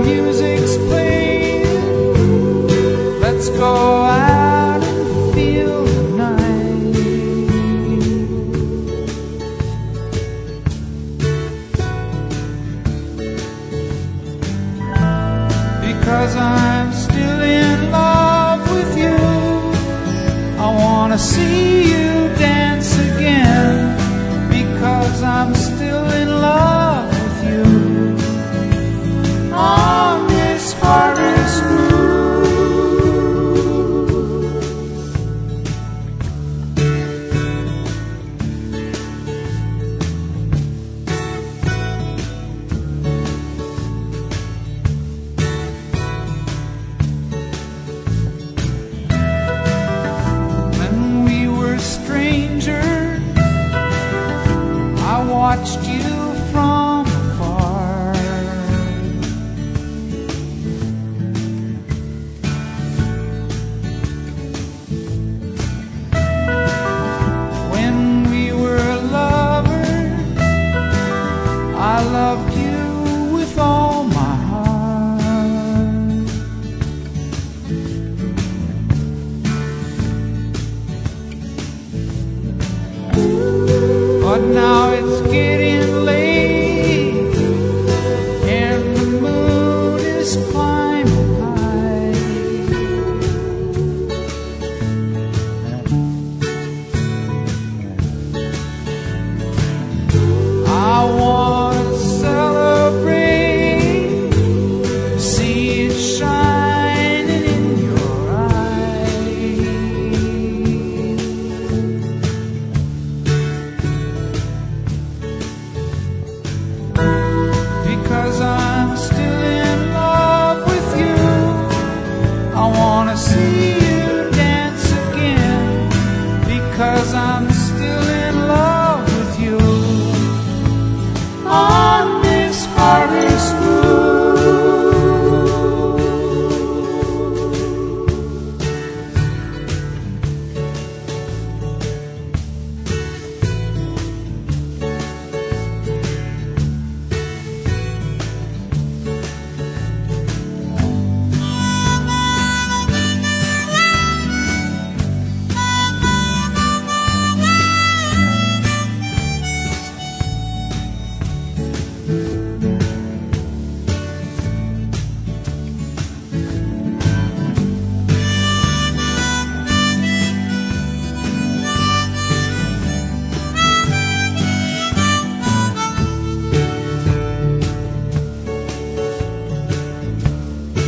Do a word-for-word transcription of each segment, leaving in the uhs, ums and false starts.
music's playing, let's go out and feel the night. Because I'm still in love with you, I wanna see you dance again. Because I'm still in love with you, on this harvest moon. When we were strangers, I watched you from afar. When we were lovers, I loved you with all my heart. But now it's getting late, and the moon is climbing high. I want to celebrate, see it shining in your eyes. Because I'm still in love with you, I wanna see you dance again. Because I'm still in love with you, on this harvest moon.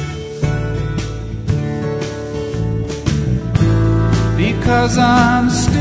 Because I'm still